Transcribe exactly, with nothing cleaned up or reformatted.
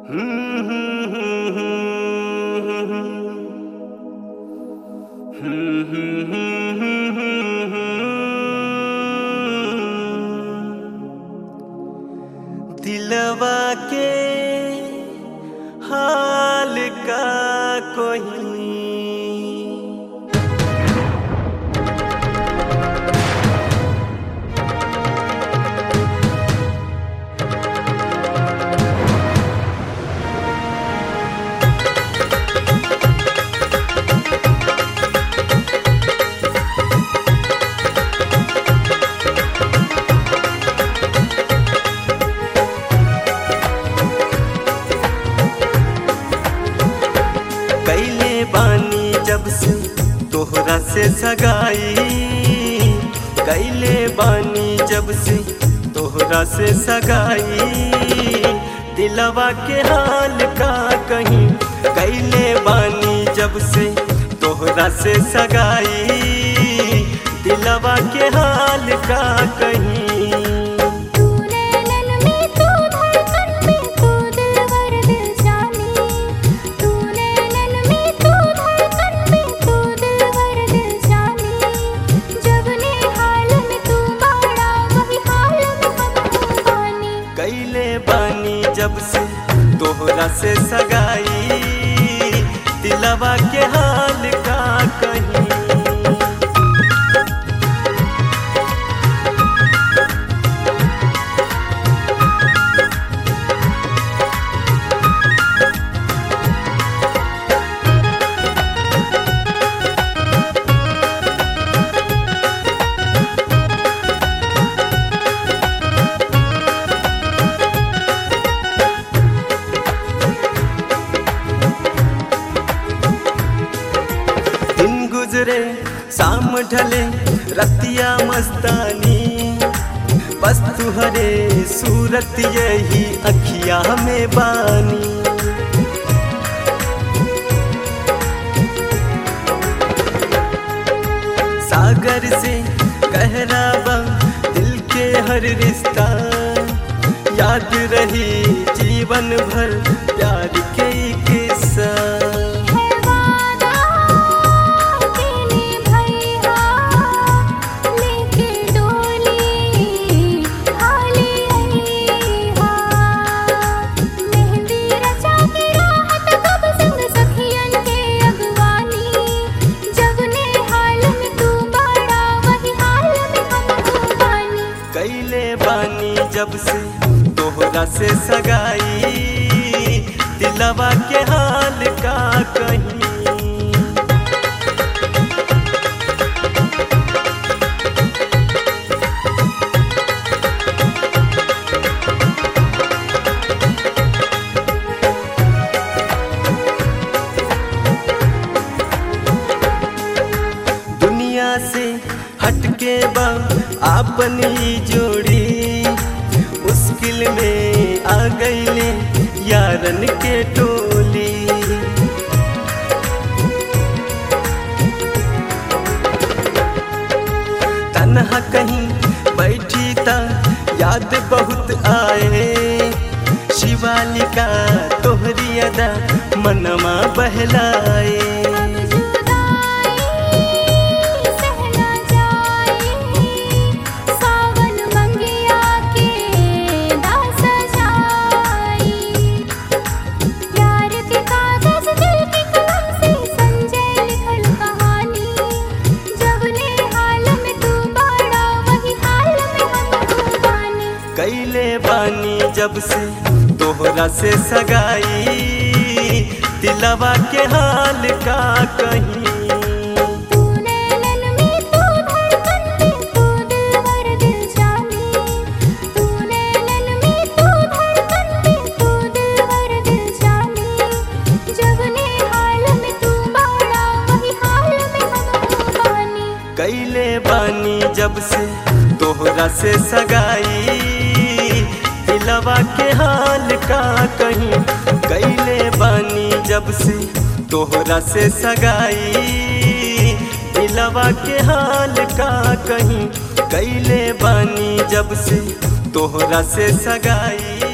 दिलवा के हाल का कोई कैले बानी जब से तोहरा से सगाई, कैले बानी जब से तोहरा से सगाई, दिलवा के हाल का कहीं। कैले बानी जब से तोहरा से सगाई, दिलवा के हाल का कहीं। कैले बानी जब से तोहरा से सगाई, दिलवा के हाल का कहीं। गुजरे शाम ढले रतिया मस्तानी, बस तुहरे सूरत यही अखिया में बानी। सागर से गहरा बा दिल के हर रिश्ता, याद रही जीवन भर प्यार के किस्सा। कैले बानी जब से तोहरा से सगाई, दिलवा के हाल का कहीं। दुनिया से हटके बा अपनी जोड़ी, मुश्किल में आ गईले यारन के टोली। तन्हा कहीं बैठी ता याद बहुत आए, शिवालिका तोहरी अदा मनवा बहलाए। कैले बानी जब से तोहरा से सगाई, दिलवा के हाल का कहीं। कैले बानी जब से तोहरा से सगाई, दिलवा के हाल का कहीं। कैले बानी जब से तोहरा से सगाई, दिलवा के हाल का कहीं। कैले बानी जब से तोहरा से सगाई।